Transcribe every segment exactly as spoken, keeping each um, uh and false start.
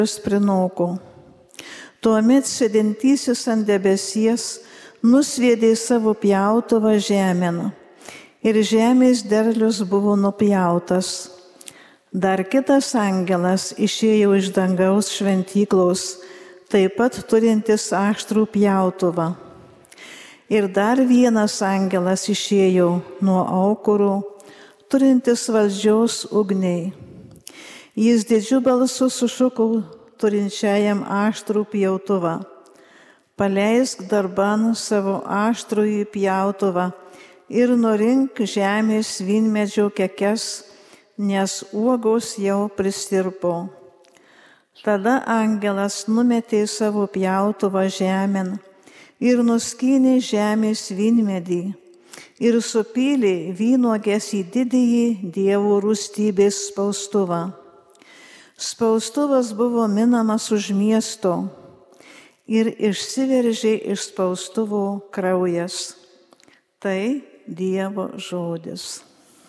prinoko. Tuomet sėdintysis ant debesies nusviedė savo pjautuvą žemėn ir žemės derlius buvo nupjautas. Dar kitas angelas išėjo iš dangaus šventyklos, taip pat turintis aštrų pjautuvą. Ir dar vienas angelas išėjo nuo aukuro, turintis valdžios ugniai. Jis didžiu balsu sušuko turinčiajam aštrų pjautuvą: paleisk darban savo aštrųjį pjautuvą ir nurink žemės vynmedžio kekes, nes uogos jau pristirpo. Tada angelas numetė savo pjautuvą žemėn ir nuskynė žemės vynmedį ir supylė vynuoges į didįjį Dievo rūstybės spaustuvą. Spaustuvas buvo minamas už miesto ir išsiveržė iš spaustuvo kraujas. Tai Dievo žodis.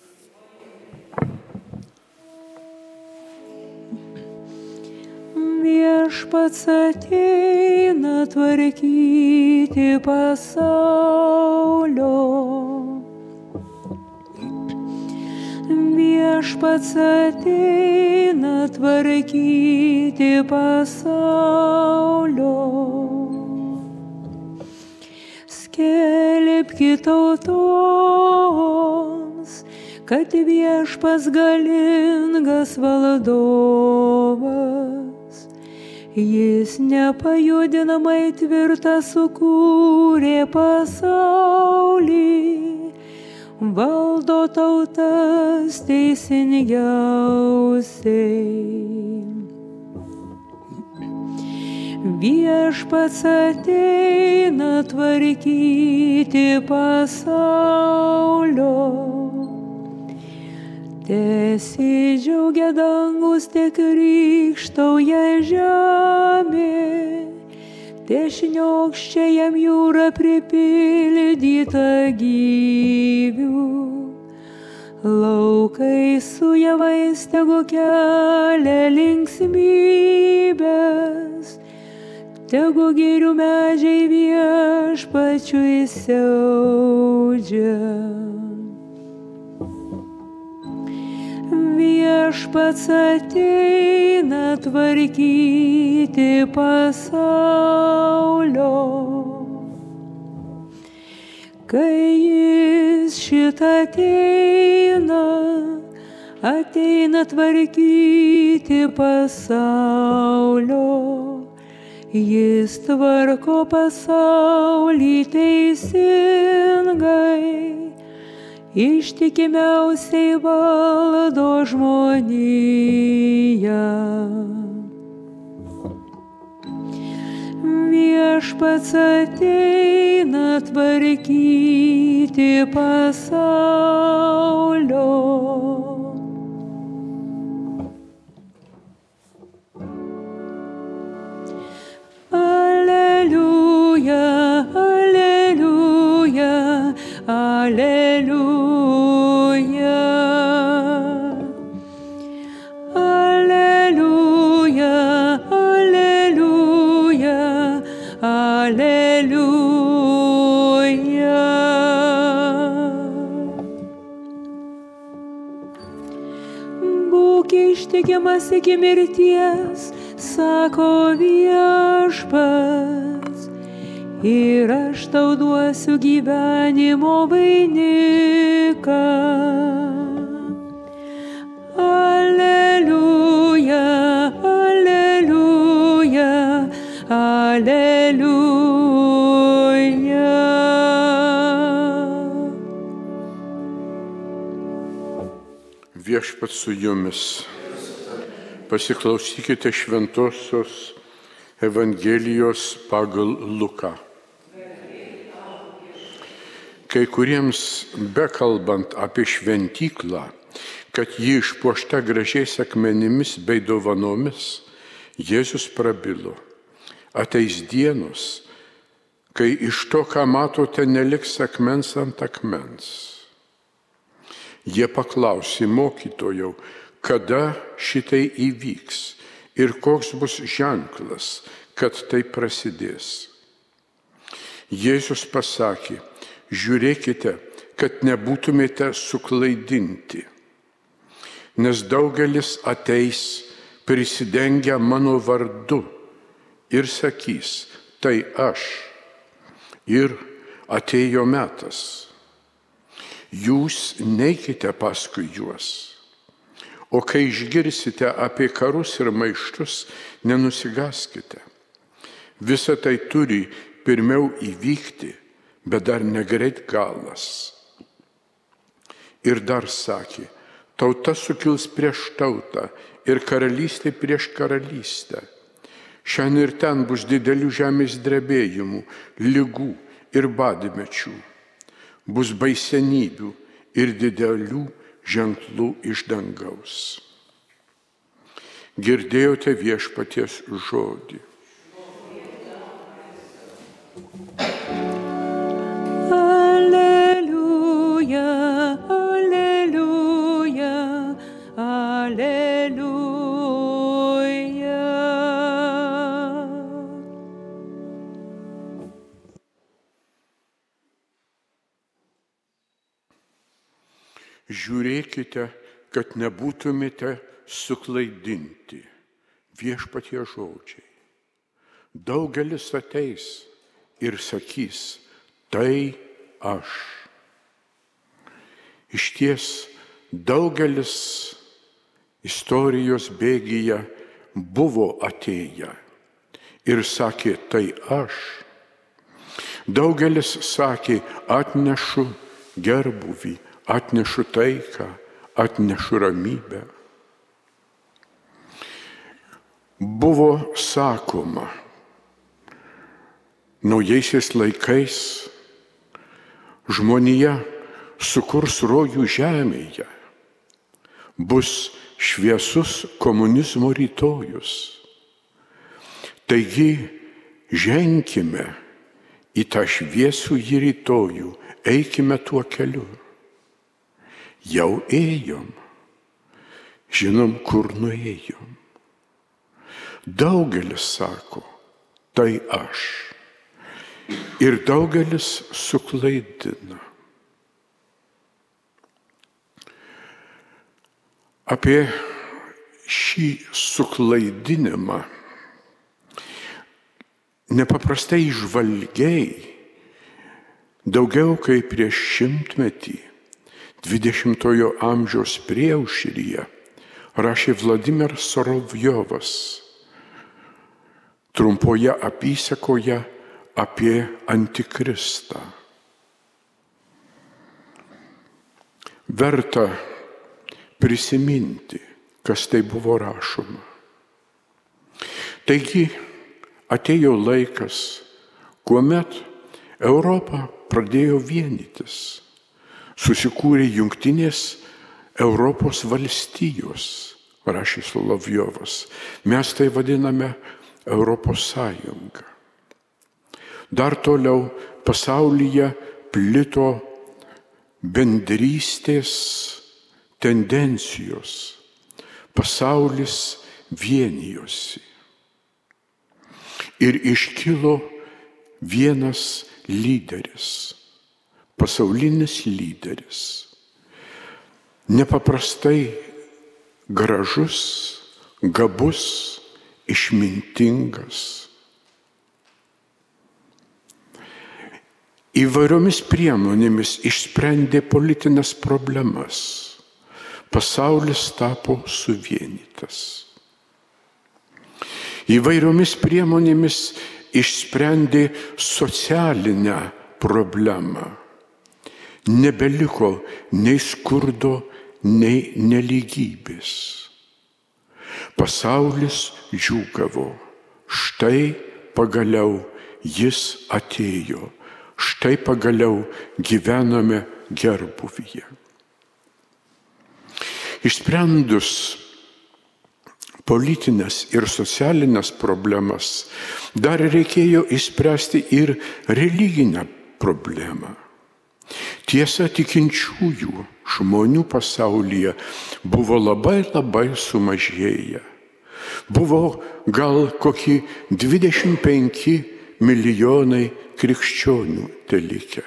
Viešpats ateina tvarkyti pasaulio. Viešpats ateina tvarkyti pasaulio. Skelbkit tautoms, kad viešpats galingas valdovas. Jis nepajudinamai tvirtą sukūrė pasaulį, valdo tautas teisingiausiai. Viešpats ateina tvarkyti pasaulio. Tesidžiaugia dangus, te krykštauja žemė, te šniokščia jam jūra pripildyta gyvių. Laukai su javais tegu kelia linksmybės, tegu girių medžiai viešpačiui siaudžia. Viešpats ateina tvarkyti pasaulio. Kai jis šitą ateina, ateina tvarkyti pasaulio. Jis tvarko pasaulį teisingai, ištikimiausiai valdo žmoniją. Viešpats ateina tvarkyti pasaulio. Aleliuja, aleliuja, aleliuja. Aleliuja, aleliuja, aleliuja. Būk ištikimas iki mirties, sako viešpats, ir aš tau duosiu gyvenimo vainiką. Aleliuja, aleliuja, aleliuja. Viešpats su jumis. Pasiklausykite šventosios Evangelijos pagal Luką. Kai kuriems bekalbant apie šventyklą, kad ji išpuošta gražiais akmenimis bei dovanomis, Jėzus prabilo: ateis dienos, kai iš to, ką matote, neliks akmens ant akmens. Jie paklausė: mokytojau, kada šitai įvyks ir koks bus ženklas, kad tai prasidės. Jėzus pasakė, žiūrėkite, kad nebūtumėte suklaidinti, nes daugelis ateis prisidengę mano vardu ir sakys, tai aš, ir atėjo metas. Jūs neikite paskui juos, o kai išgirsite apie karus ir maištus, nenusigaskite. Visa tai turi pirmiau įvykti, bet dar negreit galas. Ir dar sakė, tauta sukils prieš tautą ir karalystė prieš karalystę. Šiandien ir ten bus didelių žemės drebėjimų, ligų ir badmečių. Bus baisenybių ir didelių ženklų iš dangaus. Girdėjote viešpaties žodį. Alleluja, alleluja, alleluja. Žiūrėkite, kad nebūtumėte suklaidinti. Viešpatie žodžiai. Daugelis ateis ir sakys, tai aš. Išties daugelis istorijos bėgyje buvo atėję ir sakė, tai aš. Daugelis sakė, atnešu gerbūvį, atnešu taiką, atnešu ramybę. Buvo sakoma, naujaisiais laikais žmonija sukurs rojų žemėje, bus šviesus komunizmo rytojus. Taigi ženkime į tą šviesų jį rytojų, eikime tuo keliu. Jau ėjom, žinom, kur nuėjom. Daugelis sako, tai aš. Ir daugelis suklaidina. Apie šį suklaidinimą nepaprastai įžvalgiai, daugiau kaip prieš šimtmetį, dvidešimtojo amžiaus priešaušryje rašė Vladimiras Solovjovas trumpoje apysakoje apie Antikristą. Verta prisiminti, kas tai buvo rašoma. Taigi atėjo laikas, kuomet Europa pradėjo vienytis. Susikūrė jungtinės Europos valstijos, rašė Solovjovas. Mes tai vadiname Europos Sąjunga. Dar toliau pasaulyje plito bendrystės tendencijos. Pasaulis vienijosi. Ir iškilo vienas lyderis. Pasaulinis lyderis, nepaprastai gražus, gabus, išmintingas. Įvairiomis priemonėmis išsprendė politinės problemas. Pasaulis tapo suvienytas. Įvairiomis priemonėmis išsprendė socialinę problemą. Nebeliko nei skurdo, nei nelygybės. Pasaulis džiūgavo. Štai pagaliau jis atėjo. Štai pagaliau gyvename gerbūvyje. Išsprendus politinės ir socialinės problemas, dar reikėjo išspręsti ir religinę problemą. Tiesa, tikinčiųjų žmonių pasaulyje buvo labai labai sumažėję. Buvo gal kokie dvidešimt penki milijonai krikščionių telikę.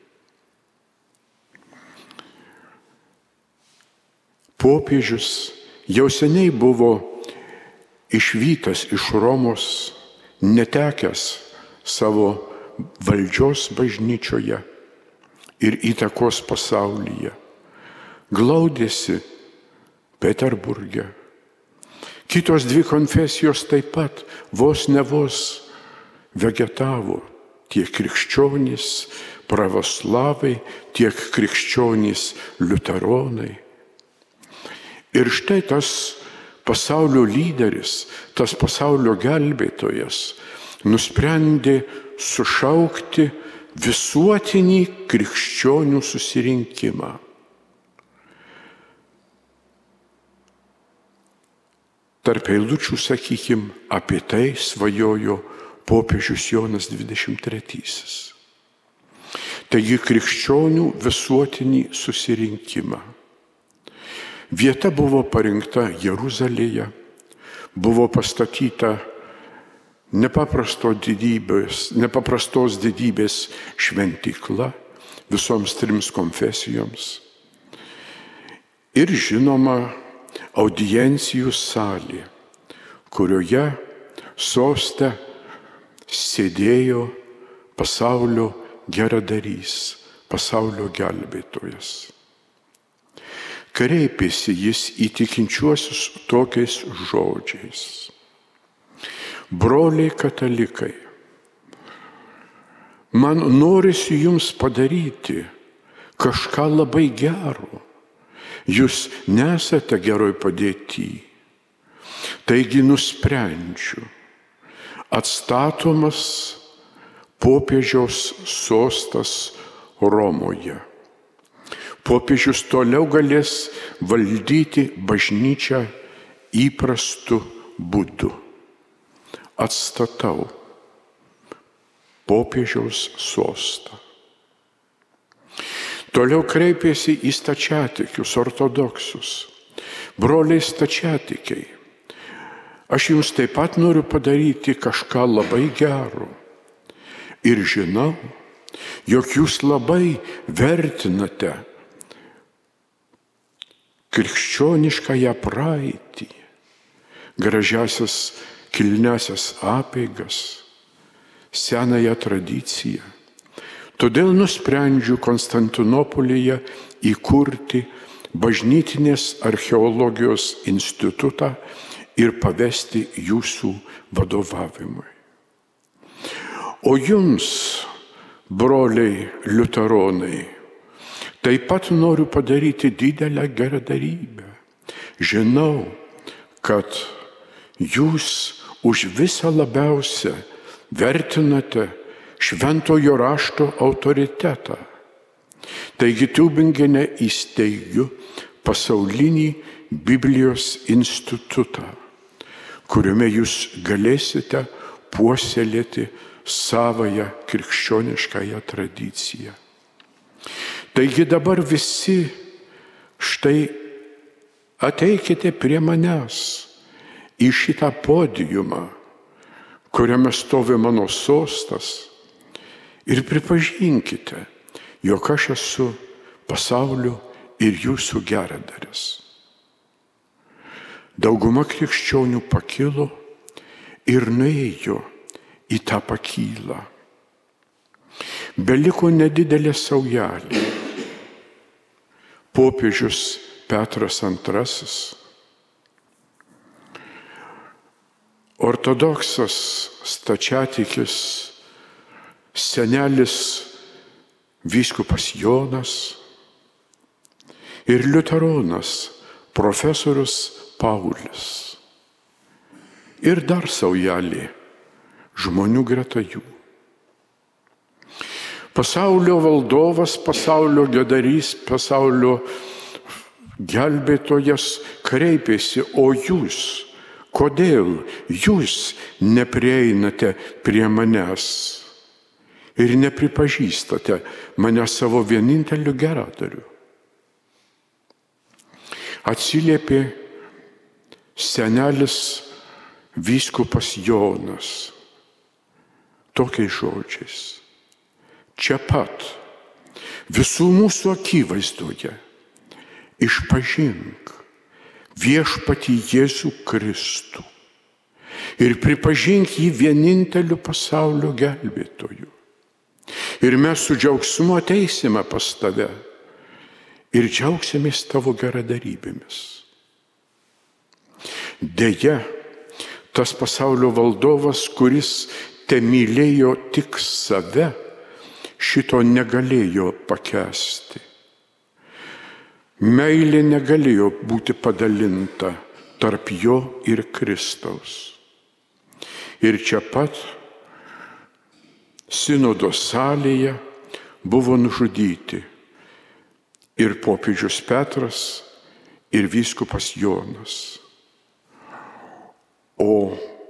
Popiežius jau seniai buvo išvytas iš Romos, netekęs savo valdžios bažnyčioje ir įtakos pasaulyje. Glaudėsi Peterburge. Kitos dvi konfesijos taip pat vos ne vos vegetavo, tiek krikščionys pravoslavai, tiek krikščionys liuteronai. Ir štai tas pasaulio lyderis, tas pasaulio gelbėtojas nusprendė sušaukti visuotinį krikščionių susirinkimą. Tarp eilučių, sakykim, apie tai svajojo popiežius Jonas dvidešimt trečiasis. Taigi krikščionių visuotinį susirinkimą. Vieta buvo parinkta Jeruzalėje, buvo pastatyta nepaprasto didybės, nepaprastos didybės šventykla visoms trims konfesijoms. Ir žinoma, audiencijų salė, kurioje soste sėdėjo pasaulio geradarys, pasaulio gelbėtojas. Kreipėsi jis į tikinčiuosius tokiais žodžiais. Broliai katalikai, man norisi jums padaryti kažką labai gero. Jūs nesate geroj padėty. Taigi nusprendžiu, atstatomas popiežiaus sostas Romoje. Popiežius toliau galės valdyti bažnyčią įprastu būdu. Atstatau popiežiaus sostą. Toliau kreipėsi į stačiatikius, ortodoksus. Broliai stačiatikiai, aš jums taip pat noriu padaryti kažką labai gero. Ir žinau, jog jūs labai vertinate krikščioniškąją praeitį, gražiasias kilniasias apeigas, senąją tradiciją. Todėl nusprendžiu Konstantinopolyje įkurti bažnytinės archeologijos institutą ir pavesti jūsų vadovavimui. O jums, broliai liuteronai, taip pat noriu padaryti didelę geradarybę. Žinau, kad jūs už visą labiausia vertinate šventojo rašto autoritetą. Taigi Tiubingene įsteigiu pasaulinį Biblijos institutą, kuriame jūs galėsite puoselėti savąją krikščioniškąją tradiciją. Taigi dabar visi štai ateikite prie manęs į šitą podiumą, kuriame stovi mano sostas, ir pripažinkite, jog aš esu pasaulio ir jūsų geradaris. Dauguma krikščionių pakilo ir nuėjo į tą pakylą. Beliko nedidelė saujelė. Popiežius Petras antrasis, ortodoksas stačiatikis senelis vyskupas Jonas ir liuteronas profesorius Paulius. Ir dar saujelė žmonių greta jų. Pasaulio valdovas, pasaulio gedarys, pasaulio gelbėtojas kreipėsi, o jūs, kodėl jūs neprieinate prie manęs ir nepripažįstate mane savo vieninteliu geradariu? Atsiliepė senelis vyskupas Jonas tokiais žodžiais: čia pat, visų mūsų akivaizdoje, išpažink viešpatį Jėzų Kristų ir pripažink jį vieninteliu pasaulio gelbėtoju. Ir mes su džiaugsmu ateisime pas tave ir džiaugsimės tavo geradarybėmis. Deja, tas pasaulio valdovas, kuris temylėjo tik save, šito negalėjo pakęsti. Meilė negalėjo būti padalinta tarp jo ir Kristaus. Ir čia pat sinodo salėje buvo nužudyti ir popiežius Petras, ir vyskupas Jonas. O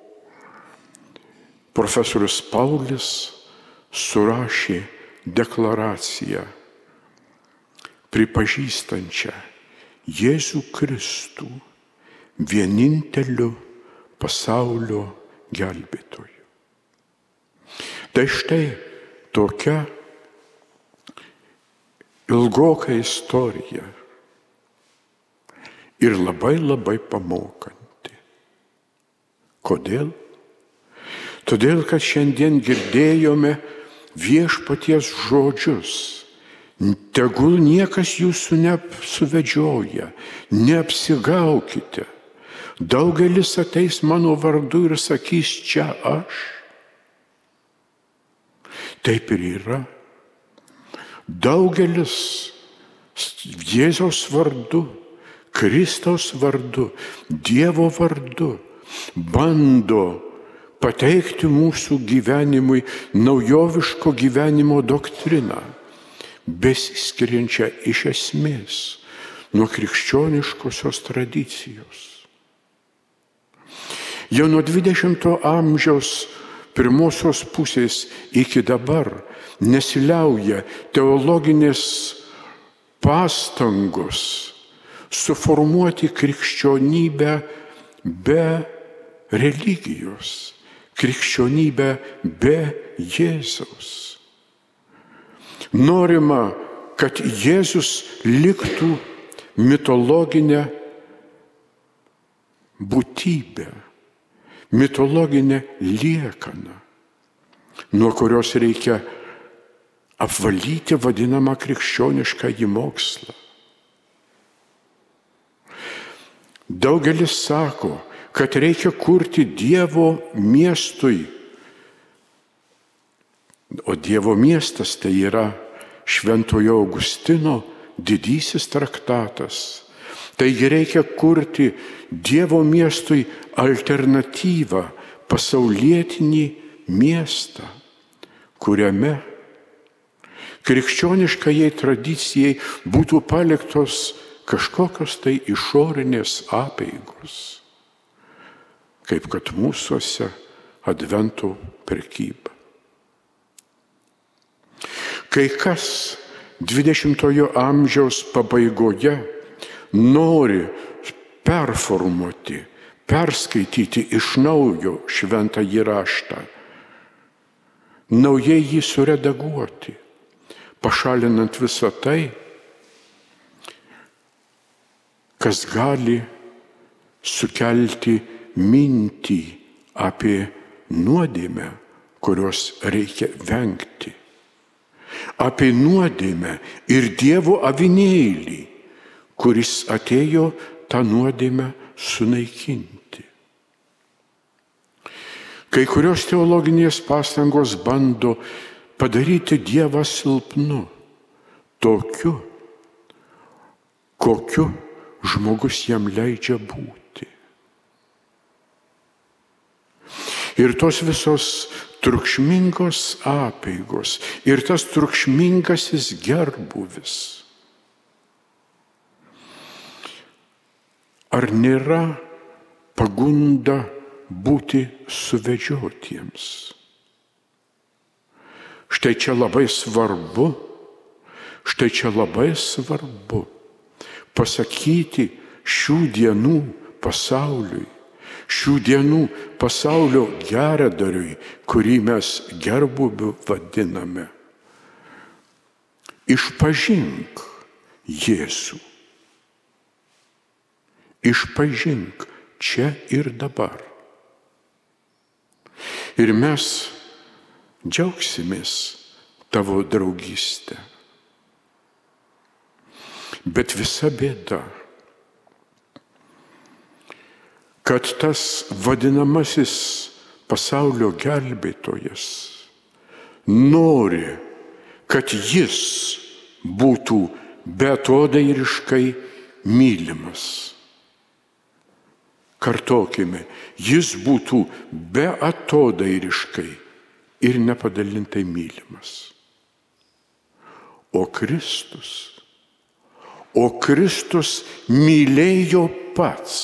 profesorius Paulius surašė deklaraciją, pripažįstančią Jėzų Kristų vieninteliu pasaulio gelbėtoju. Tai štai tokia ilgoka istorija ir labai labai pamokanti. Kodėl? Todėl, kad šiandien girdėjome viešpaties žodžius: tegul niekas jūsų nesuvedžioja, neapsigaukite. Daugelis ateis mano vardu ir sakys: čia aš. Taip ir yra. Daugelis Jėzaus vardu, Kristaus vardu, Dievo vardu bando pateikti mūsų gyvenimui naujoviško gyvenimo doktriną, besiskiriančią iš esmės nuo krikščioniškosios tradicijos. Jau nuo dvidešimto amžiaus pirmosios pusės iki dabar nesiliauja teologinės pastangos suformuoti krikščionybę be religijos, krikščionybę be Jėzaus. Norima, kad Jėzus liktų mitologinę būtybę, mitologinę liekaną, nuo kurios reikia apvalyti vadinamą krikščioniškąjį mokslą. Daugelis sako, kad reikia kurti Dievo miestui, o Dievo miestas tai yra Šventojo Augustino didysis traktatas. Taigi reikia kurti Dievo miestui alternatyvą, pasaulietinį miestą, kuriame krikščioniškajai tradicijai būtų paliktos kažkokios tai išorinės apeigos, kaip kad mūsuose Advento prekyba. Kai kas dvidešimtojo amžiaus pabaigoje nori performuoti, perskaityti iš naujo šventąjį raštą, naujai jį suredaguoti, pašalinant visą tai, kas gali sukelti mintį apie nuodėmę, kurios reikia vengti, apie nuodėmę ir Dievo avinėlį, kuris atėjo tą nuodėmę sunaikinti. Kai kurios teologinės pastangos bando padaryti Dievą silpnu, tokiu, kokiu žmogus jam leidžia būti. Ir tos visos triukšmingos apeigos ir tas triukšmingasis gerbūvis. Ar nėra pagunda būti suvedžiotiems? Štai čia labai svarbu, štai čia labai svarbu pasakyti šių dienų pasauliui, Šių dienų pasaulio geradariui, kurį mes gerbuviu vadiname. Išpažink Jėzų. Išpažink čia ir dabar. Ir mes džiaugsimės tavo draugystę. Bet visa bėda, kad tas vadinamasis pasaulio gelbėtojas nori, kad jis būtų beatodairiškai mylimas. Kartokime, jis būtų beatodairiškai ir nepadalintai mylimas. O Kristus, o Kristus mylėjo pats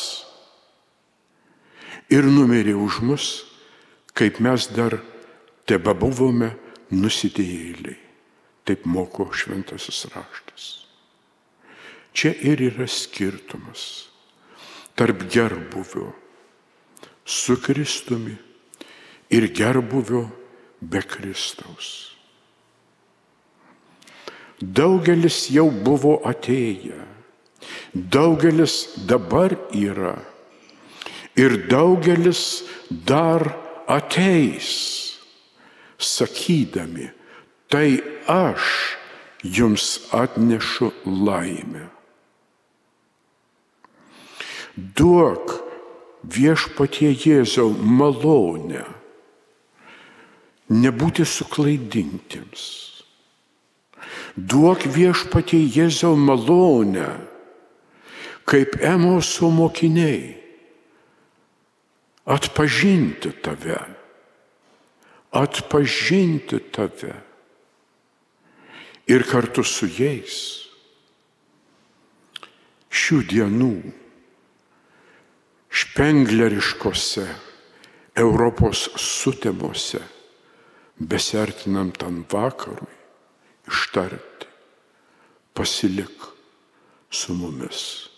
ir numirė už mus, kaip mes dar tebebuvome nusidėjėliai. Taip moko šventasis raštas. Čia ir yra skirtumas tarp gerbuvio su Kristumi ir gerbuvio be Kristaus. Daugelis jau buvo atėję, daugelis dabar yra ir daugelis dar ateis, sakydami, tai aš jums atnešu laimę. Duok Viešpatie Jėzau malonę nebūti suklaidintiems. Duok Viešpatie Jėzau malonę, kaip Emoso mokiniai, atpažinti tave, atpažinti tave ir kartu su jais šių dienų špengleriškose Europos sutemose, besiartinant tam vakarui, ištarti, pasilik su mumis.